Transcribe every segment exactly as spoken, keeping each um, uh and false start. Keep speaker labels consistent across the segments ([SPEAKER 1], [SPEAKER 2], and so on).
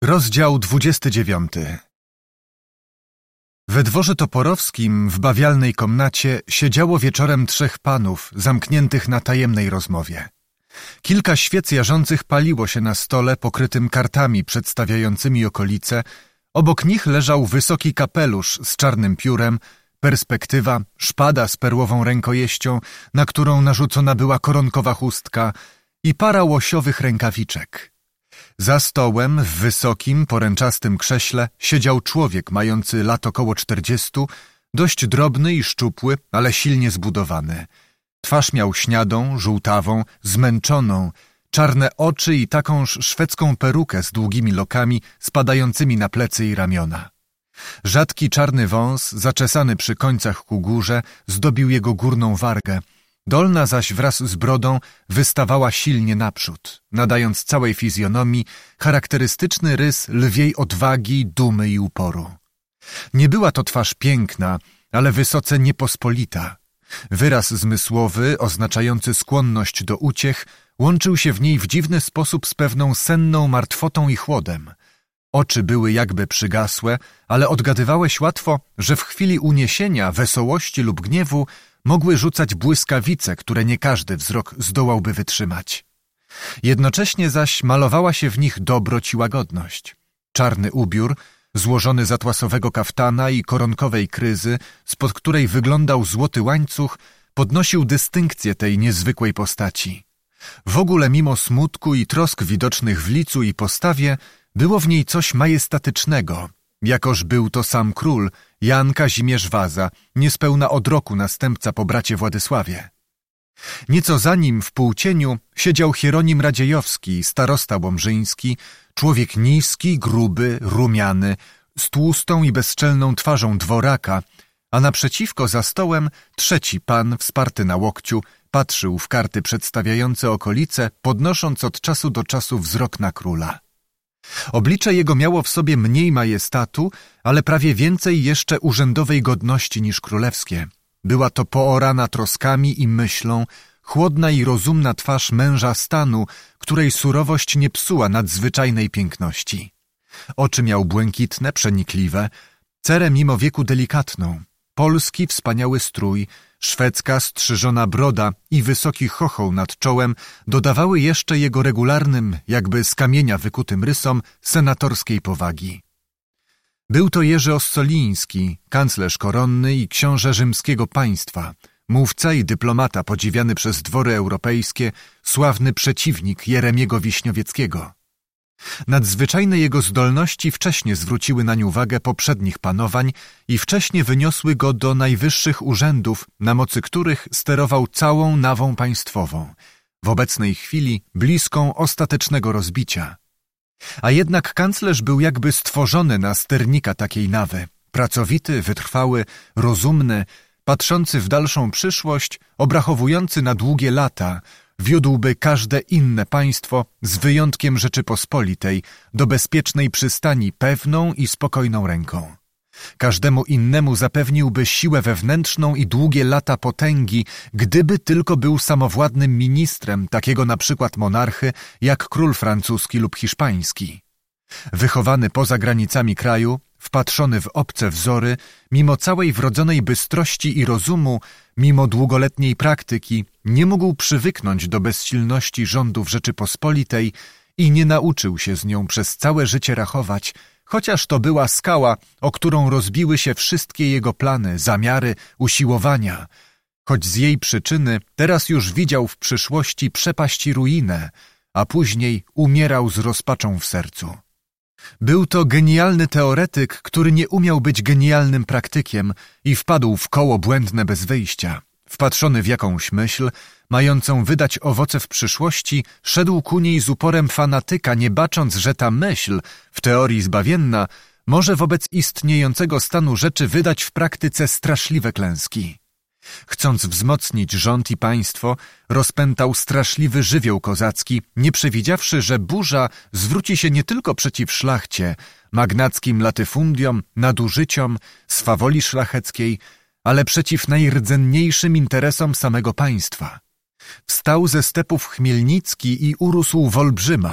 [SPEAKER 1] Rozdział dwudziesty dziewiąty. We dworze toporowskim w bawialnej komnacie siedziało wieczorem trzech panów zamkniętych na tajemnej rozmowie. Kilka świec jarzących paliło się na stole pokrytym kartami przedstawiającymi okolice. Obok nich leżał wysoki kapelusz z czarnym piórem, perspektywa, szpada z perłową rękojeścią, na którą narzucona była koronkowa chustka i para łosiowych rękawiczek. Za stołem w wysokim, poręczastym krześle siedział człowiek mający lat około czterdziestu, dość drobny i szczupły, ale silnie zbudowany. Twarz miał śniadą, żółtawą, zmęczoną, czarne oczy i takąż szwedzką perukę z długimi lokami spadającymi na plecy i ramiona. Rzadki czarny wąs, zaczesany przy końcach ku górze, zdobił jego górną wargę. Dolna zaś wraz z brodą wystawała silnie naprzód, nadając całej fizjonomii charakterystyczny rys lwiej odwagi, dumy i uporu. Nie była to twarz piękna, ale wysoce niepospolita. Wyraz zmysłowy, oznaczający skłonność do uciech, łączył się w niej w dziwny sposób z pewną senną martwotą i chłodem. Oczy były jakby przygasłe, ale odgadywałeś łatwo, że w chwili uniesienia, wesołości lub gniewu mogły rzucać błyskawice, które nie każdy wzrok zdołałby wytrzymać. Jednocześnie zaś malowała się w nich dobroć i łagodność. Czarny ubiór, złożony z atłasowego kaftana i koronkowej kryzy, spod której wyglądał złoty łańcuch, podnosił dystynkcję tej niezwykłej postaci. W ogóle mimo smutku i trosk widocznych w licu i postawie, było w niej coś majestatycznego, jakoż był to sam król, Jan Kazimierz Waza, niespełna od roku następca po bracie Władysławie. Nieco za nim w półcieniu siedział Hieronim Radziejowski, starosta łomżyński, człowiek niski, gruby, rumiany, z tłustą i bezczelną twarzą dworaka, a naprzeciwko za stołem trzeci pan, wsparty na łokciu, patrzył w karty przedstawiające okolice, podnosząc od czasu do czasu wzrok na króla. Oblicze jego miało w sobie mniej majestatu, ale prawie więcej jeszcze urzędowej godności niż królewskie. Była to poorana troskami i myślą, chłodna i rozumna twarz męża stanu, której surowość nie psuła nadzwyczajnej piękności. Oczy miał błękitne, przenikliwe, cerę mimo wieku delikatną, polski wspaniały strój, szwedzka strzyżona broda i wysoki chochoł nad czołem dodawały jeszcze jego regularnym, jakby z kamienia wykutym rysom, senatorskiej powagi. Był to Jerzy Ossoliński, kanclerz koronny i książę rzymskiego państwa, mówca i dyplomata podziwiany przez dwory europejskie, sławny przeciwnik Jeremiego Wiśniowieckiego. Nadzwyczajne jego zdolności wcześnie zwróciły nań uwagę poprzednich panowań i wcześnie wyniosły go do najwyższych urzędów, na mocy których sterował całą nawą państwową, w obecnej chwili bliską ostatecznego rozbicia. A jednak kanclerz był jakby stworzony na sternika takiej nawy, pracowity, wytrwały, rozumny, patrzący w dalszą przyszłość, obrachowujący na długie lata, wiódłby każde inne państwo, z wyjątkiem Rzeczypospolitej, do bezpiecznej przystani pewną i spokojną ręką. Każdemu innemu zapewniłby siłę wewnętrzną i długie lata potęgi, gdyby tylko był samowładnym ministrem takiego na przykład monarchy, jak król francuski lub hiszpański. Wychowany poza granicami kraju, wpatrzony w obce wzory, mimo całej wrodzonej bystrości i rozumu, mimo długoletniej praktyki, nie mógł przywyknąć do bezsilności rządów Rzeczypospolitej i nie nauczył się z nią przez całe życie rachować, chociaż to była skała, o którą rozbiły się wszystkie jego plany, zamiary, usiłowania, choć z jej przyczyny teraz już widział w przyszłości przepaść i ruinę, a później umierał z rozpaczą w sercu. Był to genialny teoretyk, który nie umiał być genialnym praktykiem i wpadł w koło błędne bez wyjścia. Wpatrzony w jakąś myśl, mającą wydać owoce w przyszłości, szedł ku niej z uporem fanatyka, nie bacząc, że ta myśl, w teorii zbawienna, może wobec istniejącego stanu rzeczy wydać w praktyce straszliwe klęski. Chcąc wzmocnić rząd i państwo, rozpętał straszliwy żywioł kozacki, nie przewidziawszy, że burza zwróci się nie tylko przeciw szlachcie, magnackim latyfundiom, nadużyciom, swawoli szlacheckiej, ale przeciw najrdzenniejszym interesom samego państwa. Wstał ze stepów Chmielnicki i urósł w olbrzyma,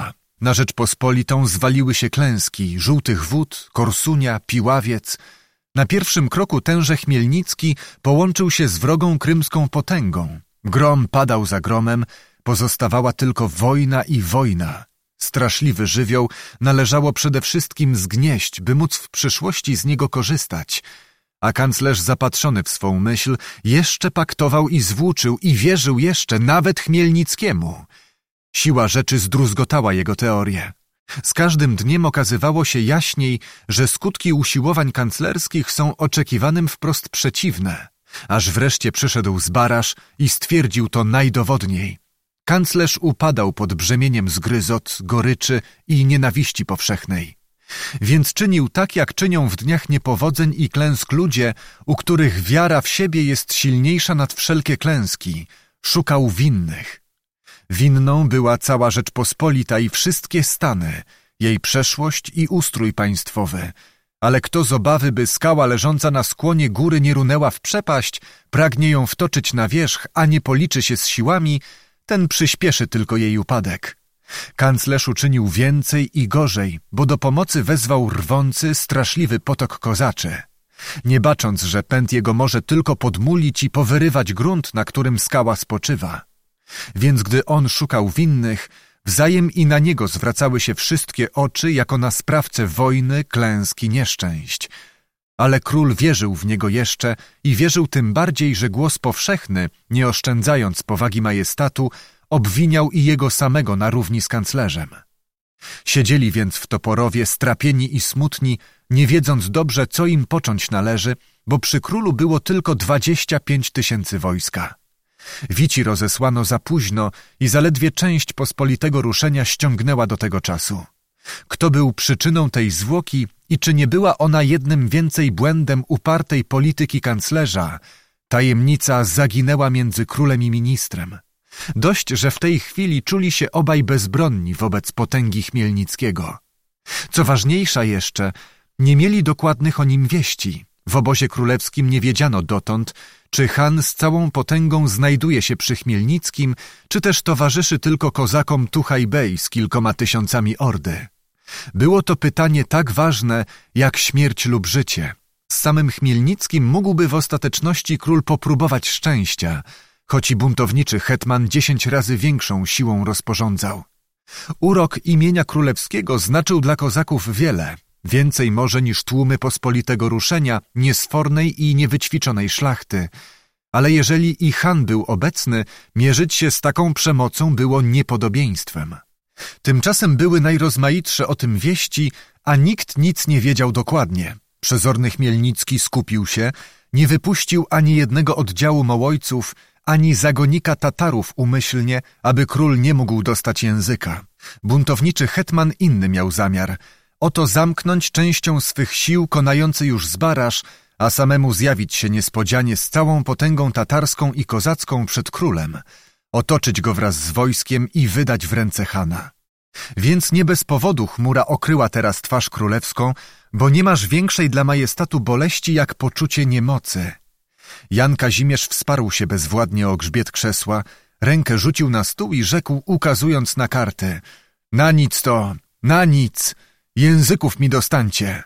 [SPEAKER 1] Na Rzeczpospolitą zwaliły się klęski żółtych wód, Korsunia, Piławiec. Na pierwszym kroku tenże Chmielnicki połączył się z wrogą krymską potęgą. Grom padał za gromem, pozostawała tylko wojna i wojna. Straszliwy żywioł należało przede wszystkim zgnieść, by móc w przyszłości z niego korzystać. A kanclerz zapatrzony w swą myśl jeszcze paktował i zwłóczył i wierzył jeszcze nawet Chmielnickiemu. Siła rzeczy zdruzgotała jego teorię. Z każdym dniem okazywało się jaśniej, że skutki usiłowań kanclerskich są oczekiwanym wprost przeciwne. Aż wreszcie przyszedł Zbarasz i stwierdził to najdowodniej. Kanclerz upadał pod brzemieniem zgryzot, goryczy i nienawiści powszechnej. Więc czynił tak, jak czynią w dniach niepowodzeń i klęsk ludzie, u których wiara w siebie jest silniejsza nad wszelkie klęski. Szukał winnych. Winną była cała Rzeczpospolita i wszystkie stany, jej przeszłość i ustrój państwowy. Ale kto z obawy, by skała leżąca na skłonie góry nie runęła w przepaść, pragnie ją wtoczyć na wierzch, a nie policzy się z siłami, ten przyspieszy tylko jej upadek. Kanclerz uczynił więcej i gorzej, bo do pomocy wezwał rwący, straszliwy potok kozaczy. Nie bacząc, że pęd jego może tylko podmulić i powyrywać grunt, na którym skała spoczywa. Więc gdy on szukał winnych, wzajem i na niego zwracały się wszystkie oczy jako na sprawcę wojny, klęski, nieszczęść. Ale król wierzył w niego jeszcze i wierzył tym bardziej, że głos powszechny, nie oszczędzając powagi majestatu, obwiniał i jego samego na równi z kanclerzem. Siedzieli więc w Toporowie strapieni i smutni, nie wiedząc dobrze, co im począć należy, bo przy królu było tylko dwadzieścia pięć tysięcy wojska. Wici rozesłano za późno i zaledwie część pospolitego ruszenia ściągnęła do tego czasu. Kto był przyczyną tej zwłoki i czy nie była ona jednym więcej błędem upartej polityki kanclerza, tajemnica zaginęła między królem i ministrem. Dość, że w tej chwili czuli się obaj bezbronni wobec potęgi Chmielnickiego. Co ważniejsza jeszcze, nie mieli dokładnych o nim wieści. W obozie królewskim nie wiedziano dotąd, czy Han z całą potęgą znajduje się przy Chmielnickim, czy też towarzyszy tylko kozakom Tuchaj Bey z kilkoma tysiącami ordy. Było to pytanie tak ważne, jak śmierć lub życie. Z samym Chmielnickim mógłby w ostateczności król popróbować szczęścia, choć i buntowniczy hetman dziesięć razy większą siłą rozporządzał. Urok imienia królewskiego znaczył dla kozaków wiele, więcej może niż tłumy pospolitego ruszenia, niesfornej i niewyćwiczonej szlachty. Ale jeżeli i Han był obecny, mierzyć się z taką przemocą było niepodobieństwem. Tymczasem były najrozmaitsze o tym wieści, a nikt nic nie wiedział dokładnie. Przezorny Chmielnicki skupił się, nie wypuścił ani jednego oddziału Mołojców, ani zagonika Tatarów umyślnie, aby król nie mógł dostać języka. Buntowniczy hetman inny miał zamiar. Oto zamknąć częścią swych sił konający już Zbarasz, a samemu zjawić się niespodzianie z całą potęgą tatarską i kozacką przed królem, otoczyć go wraz z wojskiem i wydać w ręce Hana. Więc nie bez powodu chmura okryła teraz twarz królewską, bo nie masz większej dla majestatu boleści jak poczucie niemocy. Jan Kazimierz wsparł się bezwładnie o grzbiet krzesła, rękę rzucił na stół i rzekł, ukazując na karty: na nic to, na nic, języków mi dostańcie.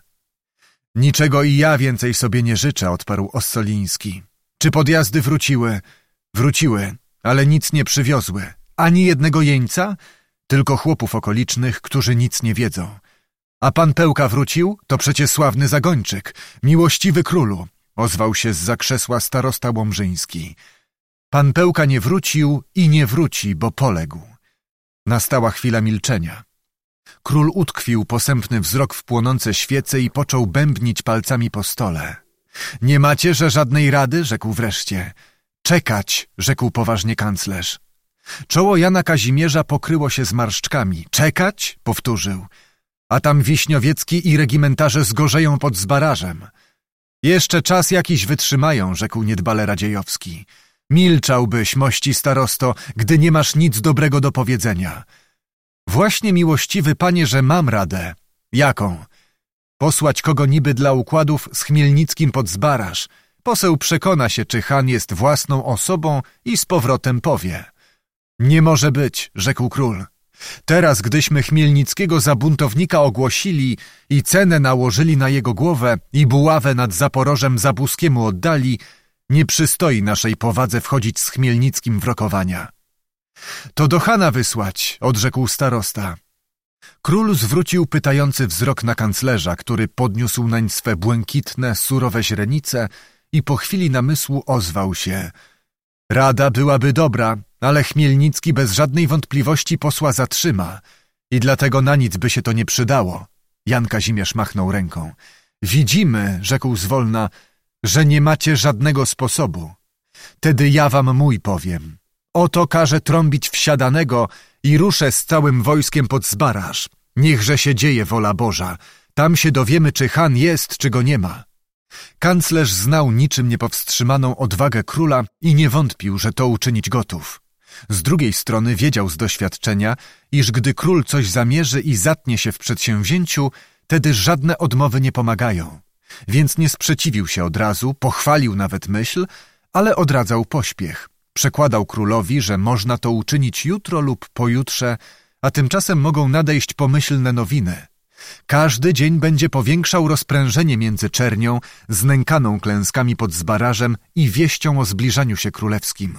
[SPEAKER 1] Niczego i ja więcej sobie nie życzę, odparł Ossoliński. Czy podjazdy wróciły? Wróciły, ale nic nie przywiozły. Ani jednego jeńca? Tylko chłopów okolicznych, którzy nic nie wiedzą. A pan Pełka wrócił? To przecie sławny zagończyk. Miłościwy królu, ozwał się zza krzesła starosta łomżyński. Pan Pełka nie wrócił i nie wróci, bo poległ. Nastała chwila milczenia. Król utkwił posępny wzrok w płonące świece i począł bębnić palcami po stole. Nie macie, że żadnej rady? Rzekł wreszcie. Czekać, rzekł poważnie kanclerz. Czoło Jana Kazimierza pokryło się zmarszczkami. Czekać? Powtórzył. A tam Wiśniowiecki i regimentarze zgorzeją pod Zbarażem. Jeszcze czas jakiś wytrzymają, rzekł niedbale Radziejowski. Milczałbyś, mości starosto, gdy nie masz nic dobrego do powiedzenia. Właśnie, miłościwy panie, że mam radę. Jaką? Posłać kogo niby dla układów z Chmielnickim pod Zbaraż. Poseł przekona się, czy Han jest własną osobą i z powrotem powie. Nie może być, rzekł król. Teraz, gdyśmy Chmielnickiego za buntownika ogłosili i cenę nałożyli na jego głowę i buławę nad Zaporożem Zabuskiemu oddali, nie przystoi naszej powadze wchodzić z Chmielnickim w rokowania. To do Hana wysłać, odrzekł starosta. Król zwrócił pytający wzrok na kanclerza, który podniósł nań swe błękitne, surowe źrenice i po chwili namysłu ozwał się. Rada byłaby dobra, ale Chmielnicki bez żadnej wątpliwości posła zatrzyma i dlatego na nic by się to nie przydało. Jan Kazimierz machnął ręką. Widzimy, rzekł zwolna, że nie macie żadnego sposobu. Tedy ja wam mój powiem. Oto każę trąbić wsiadanego i ruszę z całym wojskiem pod Zbaraż. Niechże się dzieje wola Boża. Tam się dowiemy, czy Han jest, czy go nie ma. Kanclerz znał niczym niepowstrzymaną odwagę króla i nie wątpił, że to uczynić gotów. Z drugiej strony wiedział z doświadczenia, iż gdy król coś zamierzy i zatnie się w przedsięwzięciu, tedy żadne odmowy nie pomagają. Więc nie sprzeciwił się od razu, pochwalił nawet myśl, ale odradzał pośpiech. Przekładał królowi, że można to uczynić jutro lub pojutrze, a tymczasem mogą nadejść pomyślne nowiny. Każdy dzień będzie powiększał rozprężenie między Czernią, znękaną klęskami pod Zbarażem i wieścią o zbliżaniu się królewskim.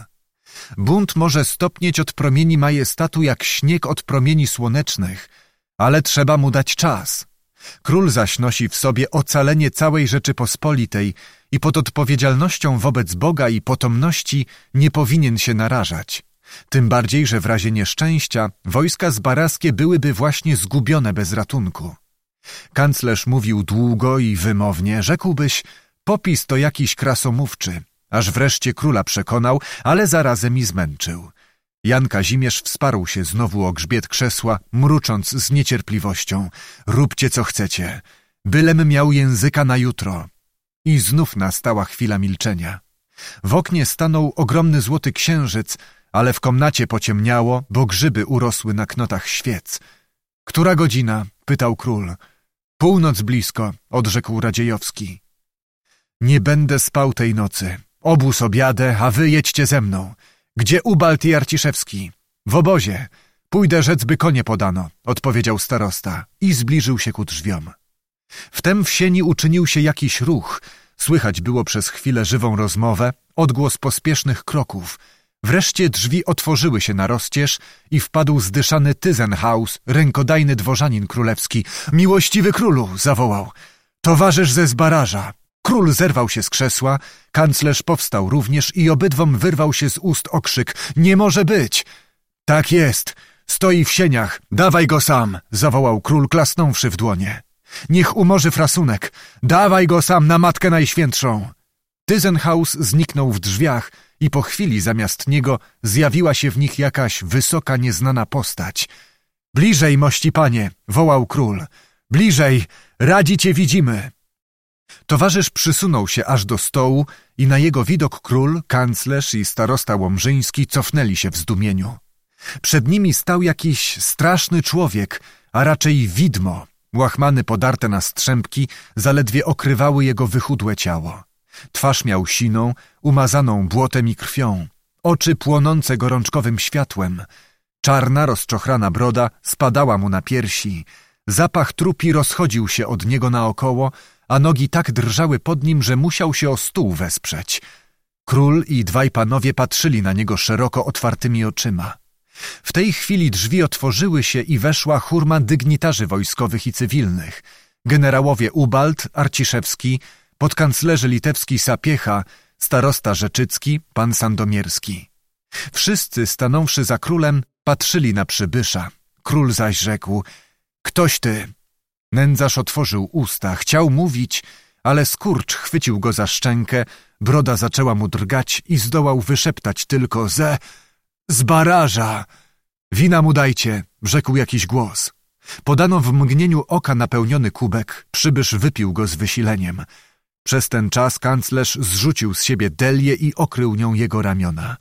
[SPEAKER 1] Bunt może stopnieć od promieni majestatu jak śnieg od promieni słonecznych, ale trzeba mu dać czas. Król zaś nosi w sobie ocalenie całej Rzeczypospolitej i pod odpowiedzialnością wobec Boga i potomności nie powinien się narażać. Tym bardziej, że w razie nieszczęścia wojska zbaraskie byłyby właśnie zgubione bez ratunku. Kanclerz mówił długo i wymownie, rzekłbyś, popis to jakiś krasomówczy, aż wreszcie króla przekonał, ale zarazem i zmęczył. Jan Kazimierz wsparł się znowu o grzbiet krzesła, mrucząc z niecierpliwością. Róbcie co chcecie, bylem miał języka na jutro. I znów nastała chwila milczenia. W oknie stanął ogromny złoty księżyc, ale w komnacie pociemniało, bo grzyby urosły na knotach świec. Która godzina? Pytał król. Północ blisko, odrzekł Radziejowski. Nie będę spał tej nocy. Obóz objadę, a wy jedźcie ze mną. Gdzie Ubald i Arciszewski? W obozie. Pójdę rzec, by konie podano, odpowiedział starosta i zbliżył się ku drzwiom. Wtem w sieni uczynił się jakiś ruch. Słychać było przez chwilę żywą rozmowę, odgłos pospiesznych kroków. Wreszcie drzwi otworzyły się na rozcież i wpadł zdyszany Tyzenhaus, rękodajny dworzanin królewski. Miłościwy królu, zawołał. Towarzysz ze Zbaraża. Król zerwał się z krzesła, kanclerz powstał również i obydwom wyrwał się z ust okrzyk. Nie może być! Tak jest, stoi w sieniach, dawaj go sam, zawołał król, klasnąwszy w dłonie. Niech umorzy frasunek, dawaj go sam na Matkę Najświętszą. Tyzenhaus zniknął w drzwiach i po chwili zamiast niego zjawiła się w nich jakaś wysoka, nieznana postać. Bliżej, mości panie, wołał król. Bliżej, radzi cię widzimy. Towarzysz przysunął się aż do stołu i na jego widok król, kanclerz i starosta łomżyński cofnęli się w zdumieniu. Przed nimi stał jakiś straszny człowiek, a raczej widmo. Łachmany podarte na strzępki zaledwie okrywały jego wychudłe ciało. Twarz miał siną, umazaną błotem i krwią, oczy płonące gorączkowym światłem. Czarna, rozczochrana broda spadała mu na piersi. Zapach trupi rozchodził się od niego naokoło, a nogi tak drżały pod nim, że musiał się o stół wesprzeć. Król i dwaj panowie patrzyli na niego szeroko otwartymi oczyma. W tej chwili drzwi otworzyły się i weszła hurma dygnitarzy wojskowych i cywilnych. Generałowie Ubald, Arciszewski, podkanclerzy litewski Sapiecha, starosta Rzeczycki, pan Sandomierski. Wszyscy, stanąwszy za królem, patrzyli na przybysza. Król zaś rzekł: Ktoś ty? Nędzarz otworzył usta, chciał mówić, ale skurcz chwycił go za szczękę, broda zaczęła mu drgać i zdołał wyszeptać tylko: ze... Zbaraża! Wina mu dajcie, rzekł jakiś głos. Podano w mgnieniu oka napełniony kubek, przybysz wypił go z wysileniem. Przez ten czas kanclerz zrzucił z siebie delię i okrył nią jego ramiona.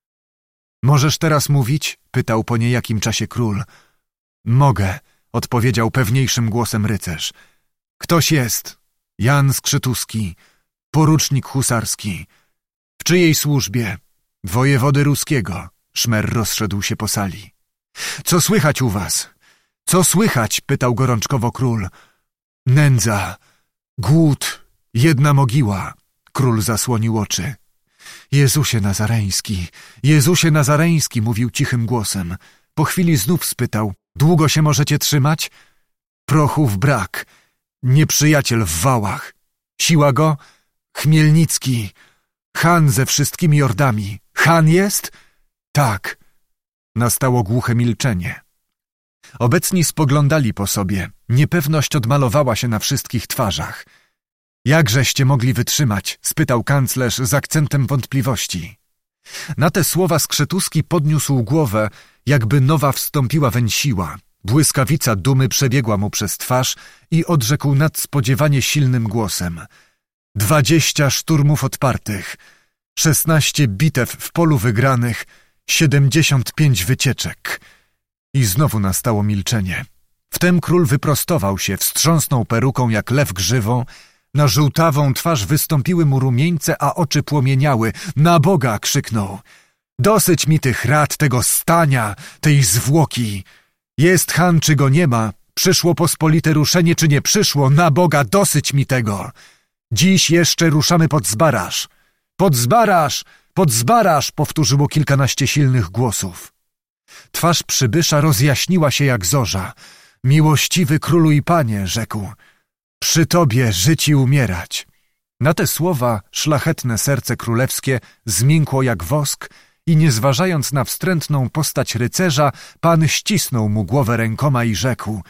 [SPEAKER 1] Możesz teraz mówić? Pytał po niejakim czasie król. Mogę, odpowiedział pewniejszym głosem rycerz. Ktoś jest. Jan Skrzytuski, porucznik husarski. W czyjej służbie? Wojewody ruskiego. Szmer rozszedł się po sali. Co słychać u was? Co słychać? Pytał gorączkowo król. Nędza, głód, jedna mogiła. Król zasłonił oczy. Jezusie Nazareński, Jezusie Nazareński, mówił cichym głosem. Po chwili znów spytał. Długo się możecie trzymać? Prochów brak. Nieprzyjaciel w wałach. Siła go? Chmielnicki. Han ze wszystkimi ordami. Han jest? Tak. Nastało głuche milczenie. Obecni spoglądali po sobie. Niepewność odmalowała się na wszystkich twarzach. Jakżeście mogli wytrzymać? Spytał kanclerz z akcentem wątpliwości. Na te słowa Skrzetuski podniósł głowę, jakby nowa wstąpiła weń siła. Błyskawica dumy przebiegła mu przez twarz i odrzekł nadspodziewanie silnym głosem. Dwadzieścia szturmów odpartych, szesnaście bitew w polu wygranych, siedemdziesiąt pięć wycieczek. I znowu nastało milczenie. Wtem król wyprostował się, wstrząsnął peruką jak lew grzywą. Na żółtawą twarz wystąpiły mu rumieńce, a oczy płomieniały. Na Boga! Krzyknął. Dosyć mi tych rad, tego stania, tej zwłoki. Jest Han, czy go nie ma? Przyszło pospolite ruszenie, czy nie przyszło? Na Boga, dosyć mi tego! Dziś jeszcze ruszamy pod Zbaraż. Pod Zbaraż! Pod Zbaraż! Powtórzyło kilkanaście silnych głosów. Twarz przybysza rozjaśniła się jak zorza. Miłościwy królu i panie, rzekł. Przy tobie żyć i umierać. Na te słowa szlachetne serce królewskie zmiękło jak wosk i nie zważając na wstrętną postać rycerza, pan ścisnął mu głowę rękoma i rzekł.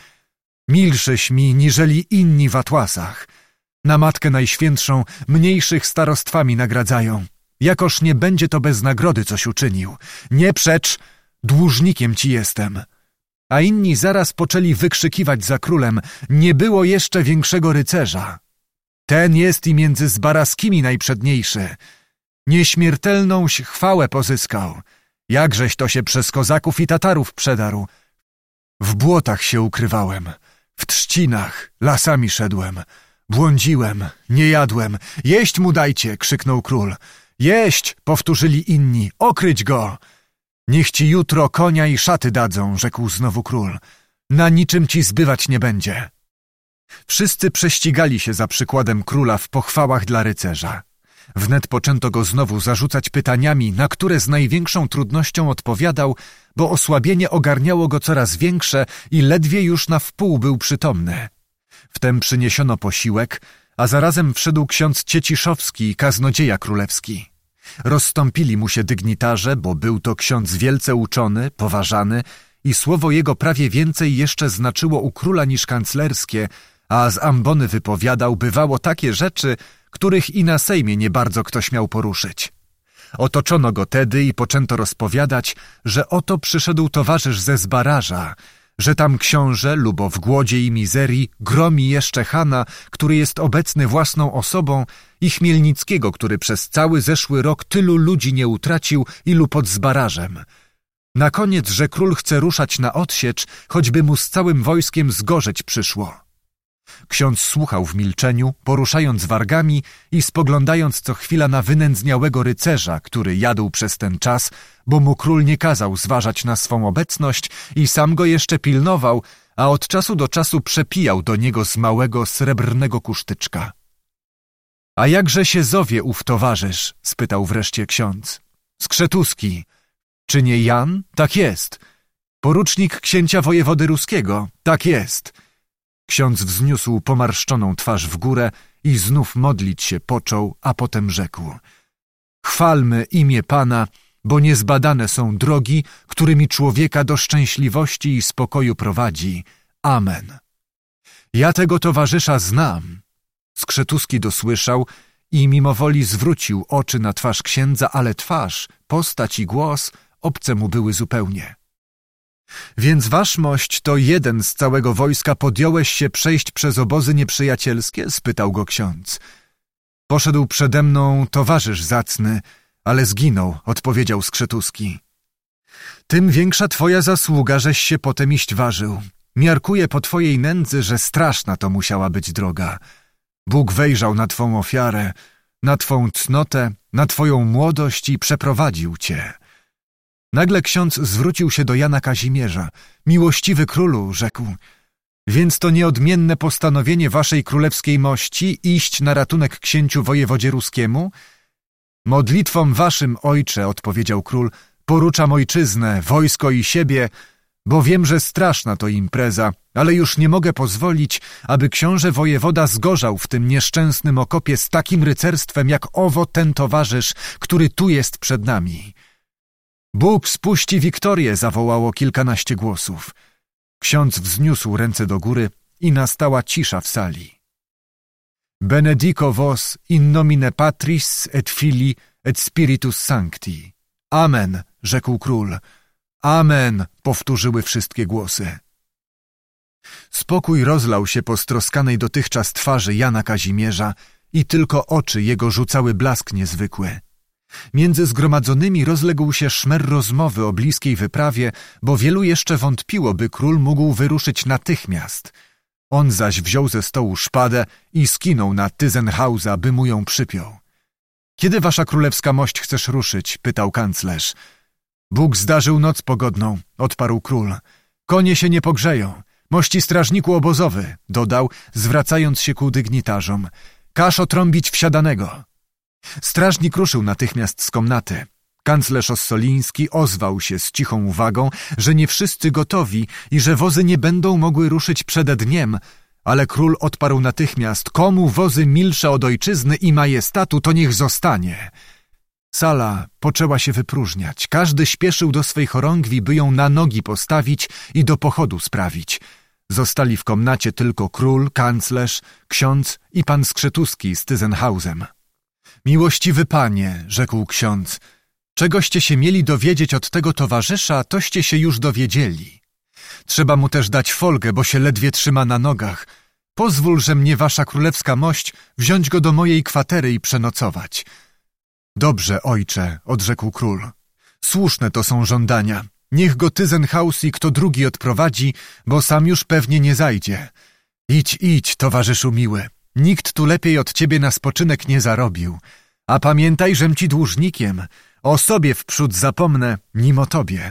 [SPEAKER 1] Milszyś mi niżeli inni w atłasach. Na Matkę Najświętszą mniejszych starostwami nagradzają. Jakoż nie będzie to bez nagrody coś uczynił. Nie przecz, dłużnikiem ci jestem. A inni zaraz poczęli wykrzykiwać za królem. Nie było jeszcze większego rycerza. Ten jest i między zbaraskimi najprzedniejszy. Nieśmiertelnąś chwałę pozyskał. Jakżeś to się przez kozaków i Tatarów przedarł. W błotach się ukrywałem, w trzcinach, lasami szedłem. Błądziłem, nie jadłem. Jeść mu dajcie, krzyknął król. Jeść, powtórzyli inni, okryć go. Niech ci jutro konia i szaty dadzą, rzekł znowu król. Na niczym ci zbywać nie będzie. Wszyscy prześcigali się za przykładem króla w pochwałach dla rycerza. Wnet poczęto go znowu zarzucać pytaniami, na które z największą trudnością odpowiadał, bo osłabienie ogarniało go coraz większe i ledwie już na wpół był przytomny. Wtem przyniesiono posiłek, a zarazem wszedł ksiądz Cieciszowski, kaznodzieja królewski. Rozstąpili mu się dygnitarze, bo był to ksiądz wielce uczony, poważany i słowo jego prawie więcej jeszcze znaczyło u króla niż kanclerskie, a z ambony wypowiadał bywało takie rzeczy, których i na sejmie nie bardzo ktoś miał poruszyć. Otoczono go tedy i poczęto rozpowiadać, że oto przyszedł towarzysz ze Zbaraża, że tam książę, lubo w głodzie i mizerii, gromi jeszcze Hana, który jest obecny własną osobą, i Chmielnickiego, który przez cały zeszły rok tylu ludzi nie utracił, ilu pod Zbarażem. Na koniec, że król chce ruszać na odsiecz, choćby mu z całym wojskiem zgorzeć przyszło. Ksiądz słuchał w milczeniu, poruszając wargami i spoglądając co chwila na wynędzniałego rycerza, który jadł przez ten czas, bo mu król nie kazał zważać na swą obecność i sam go jeszcze pilnował, a od czasu do czasu przepijał do niego z małego srebrnego kusztyczka. — A jakże się zowie ów towarzysz? — spytał wreszcie ksiądz. — Skrzetuski. — Czy nie Jan? — Tak jest. — Porucznik księcia wojewody ruskiego? — Tak jest. Ksiądz wzniósł pomarszczoną twarz w górę i znów modlić się począł, a potem rzekł. Chwalmy imię Pana, bo niezbadane są drogi, którymi człowieka do szczęśliwości i spokoju prowadzi. Amen. Ja tego towarzysza znam. Skrzetuski dosłyszał i mimowoli zwrócił oczy na twarz księdza, ale twarz, postać i głos obce mu były zupełnie. Więc waszmość to jeden z całego wojska podjąłeś się przejść przez obozy nieprzyjacielskie? Spytał go ksiądz. Poszedł przede mną towarzysz zacny, ale zginął, odpowiedział Skrzetuski. Tym większa twoja zasługa, żeś się potem iść ważył. Miarkuję po twojej nędzy, że straszna to musiała być droga. Bóg wejrzał na twą ofiarę, na twą cnotę, na twoją młodość i przeprowadził cię. Nagle ksiądz zwrócił się do Jana Kazimierza. Miłościwy królu, rzekł, więc to nieodmienne postanowienie waszej królewskiej mości iść na ratunek księciu wojewodzie ruskiemu? Modlitwom waszym, ojcze, odpowiedział król, poruczam ojczyznę, wojsko i siebie, bo wiem, że straszna to impreza, ale już nie mogę pozwolić, aby książę wojewoda zgorzał w tym nieszczęsnym okopie z takim rycerstwem, jak owo ten towarzysz, który tu jest przed nami. Bóg spuści Wiktorię, zawołało kilkanaście głosów. Ksiądz wzniósł ręce do góry i nastała cisza w sali. Benedico vos in nomine Patris et Filii et Spiritus Sancti. Amen, rzekł król. Amen, powtórzyły wszystkie głosy. Spokój rozlał się po stroskanej dotychczas twarzy Jana Kazimierza i tylko oczy jego rzucały blask niezwykły. Między zgromadzonymi rozległ się szmer rozmowy o bliskiej wyprawie, bo wielu jeszcze wątpiło, by król mógł wyruszyć natychmiast. On zaś wziął ze stołu szpadę i skinął na Tyzenhausa, by mu ją przypiął. Kiedy wasza królewska mość chcesz ruszyć? Pytał kanclerz. Bóg zdarzył noc pogodną, odparł król. Konie się nie pogrzeją. Mości strażniku obozowy, dodał, zwracając się ku dygnitarzom. Każ otrąbić wsiadanego. Strażnik ruszył natychmiast z komnaty. Kanclerz Ossoliński ozwał się z cichą uwagą, że nie wszyscy gotowi i że wozy nie będą mogły ruszyć przed dniem, ale król odparł natychmiast, komu wozy milsze od ojczyzny i majestatu, to niech zostanie. Sala poczęła się wypróżniać. Każdy śpieszył do swej chorągwi, by ją na nogi postawić i do pochodu sprawić. Zostali w komnacie tylko król, kanclerz, ksiądz i pan Skrzetuski z Tyzenhausem. Miłościwy panie, rzekł ksiądz, czegoście się mieli dowiedzieć od tego towarzysza, toście się już dowiedzieli. Trzeba mu też dać folgę, bo się ledwie trzyma na nogach. Pozwól, że mnie wasza królewska mość wziąć go do mojej kwatery i przenocować. Dobrze, ojcze, odrzekł król. Słuszne to są żądania. Niech go Tyzenhaus i kto drugi odprowadzi, bo sam już pewnie nie zajdzie. Idź, idź, towarzyszu miły. Nikt tu lepiej od ciebie na spoczynek nie zarobił. A pamiętaj, żem ci dłużnikiem. O sobie wprzód zapomnę, nim o tobie.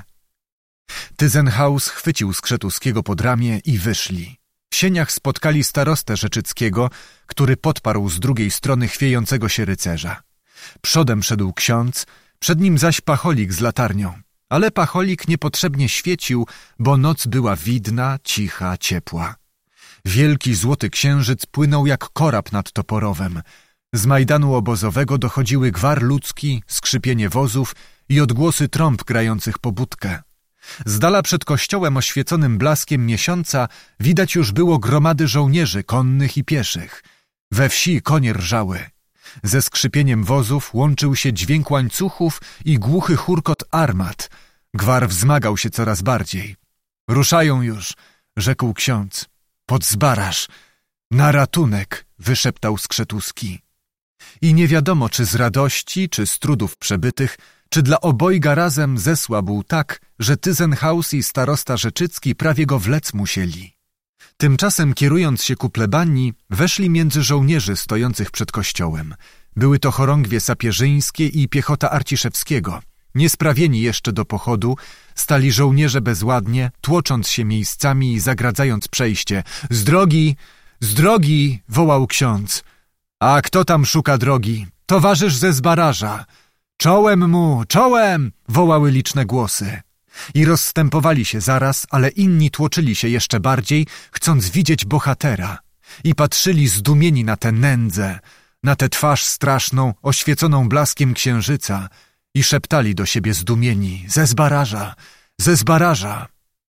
[SPEAKER 1] Tyzenhaus chwycił Skrzetuskiego pod ramię i wyszli. W sieniach spotkali starostę Rzeczyckiego, który podparł z drugiej strony chwiejącego się rycerza. Przodem szedł ksiądz, przed nim zaś pacholik z latarnią. Ale pacholik niepotrzebnie świecił, bo noc była widna, cicha, ciepła. Wielki złoty księżyc płynął jak korab nad Toporowem. Z majdanu obozowego dochodziły gwar ludzki, skrzypienie wozów i odgłosy trąb grających pobudkę. Z dala przed kościołem oświeconym blaskiem miesiąca widać już było gromady żołnierzy konnych i pieszych. We wsi konie rżały. Ze skrzypieniem wozów łączył się dźwięk łańcuchów i głuchy churkot armat. Gwar wzmagał się coraz bardziej. Ruszają już, rzekł ksiądz. Pod Zbaraż. Na ratunek, wyszeptał Skrzetuski. I nie wiadomo, czy z radości, czy z trudów przebytych, czy dla obojga razem zesłabł tak, że Tyzenhaus i starosta Rzeczycki prawie go wlec musieli. Tymczasem, kierując się ku plebanii, weszli między żołnierzy stojących przed kościołem. Były to chorągwie sapieżyńskie i piechota Arciszewskiego. Niesprawieni jeszcze do pochodu, stali żołnierze bezładnie, tłocząc się miejscami i zagradzając przejście. — Z drogi! Z drogi! — wołał ksiądz. — A kto tam szuka drogi? — Towarzysz ze Zbaraża. — Czołem mu! Czołem! — wołały liczne głosy. I rozstępowali się zaraz, ale inni tłoczyli się jeszcze bardziej, chcąc widzieć bohatera. I patrzyli zdumieni na tę nędzę, na tę twarz straszną, oświeconą blaskiem księżyca i szeptali do siebie zdumieni: ze Zbaraża, ze Zbaraża.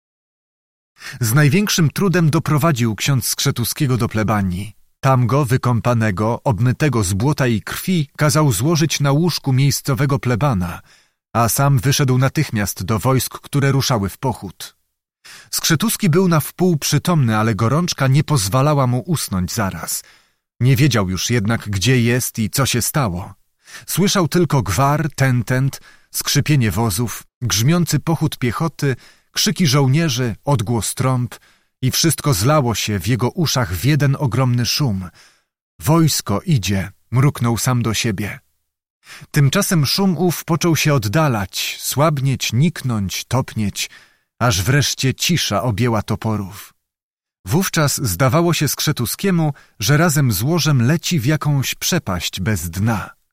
[SPEAKER 1] Z największym trudem doprowadził ksiądz Skrzetuskiego do plebanii. Tam go, wykąpanego, obmytego z błota i krwi, kazał złożyć na łóżku miejscowego plebana, a sam wyszedł natychmiast do wojsk, które ruszały w pochód. Skrzetuski był na wpół przytomny, ale gorączka nie pozwalała mu usnąć zaraz. Nie wiedział już jednak, gdzie jest i co się stało. Słyszał tylko gwar, tentent, skrzypienie wozów, grzmiący pochód piechoty, krzyki żołnierzy, odgłos trąb i wszystko zlało się w jego uszach w jeden ogromny szum. Wojsko idzie, mruknął sam do siebie. Tymczasem szum ów począł się oddalać, słabnieć, niknąć, topnieć, aż wreszcie cisza objęła toporów. Wówczas zdawało się Skrzetuskiemu, że razem z łożem leci w jakąś przepaść bez dna.